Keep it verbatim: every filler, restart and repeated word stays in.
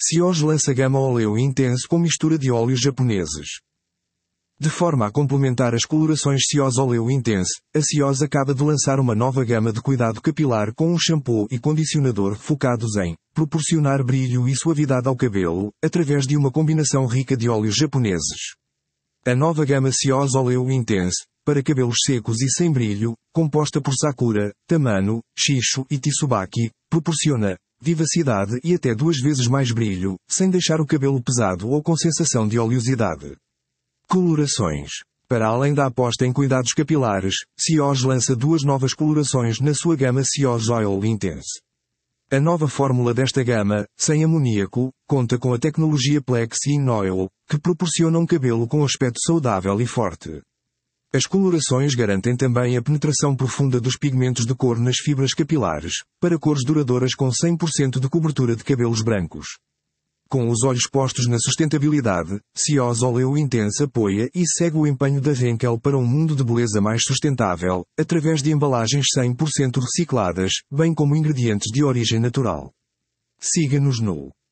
Cios lança gama óleo intenso com mistura de óleos japoneses. De forma a complementar as colorações Cios óleo intenso, a Cios acaba de lançar uma nova gama de cuidado capilar com um shampoo e condicionador focados em proporcionar brilho e suavidade ao cabelo, através de uma combinação rica de óleos japoneses. A nova gama Cios óleo intenso, para cabelos secos e sem brilho, composta por Sakura, Tamano, Shisho e Tsubaki, proporciona vivacidade e até duas vezes mais brilho, sem deixar o cabelo pesado ou com sensação de oleosidade. Colorações. Para além da aposta em cuidados capilares, Cios lança duas novas colorações na sua gama Cios Oil Intense. A nova fórmula desta gama, sem amoníaco, conta com a tecnologia Plex In Oil, que proporciona um cabelo com aspecto saudável e forte. As colorações garantem também a penetração profunda dos pigmentos de cor nas fibras capilares, para cores duradouras com cem por cento de cobertura de cabelos brancos. Com os olhos postos na sustentabilidade, Cios Óleo Intense apoia e segue o empenho da Henkel para um mundo de beleza mais sustentável, através de embalagens cem por cento recicladas, bem como ingredientes de origem natural. Siga-nos no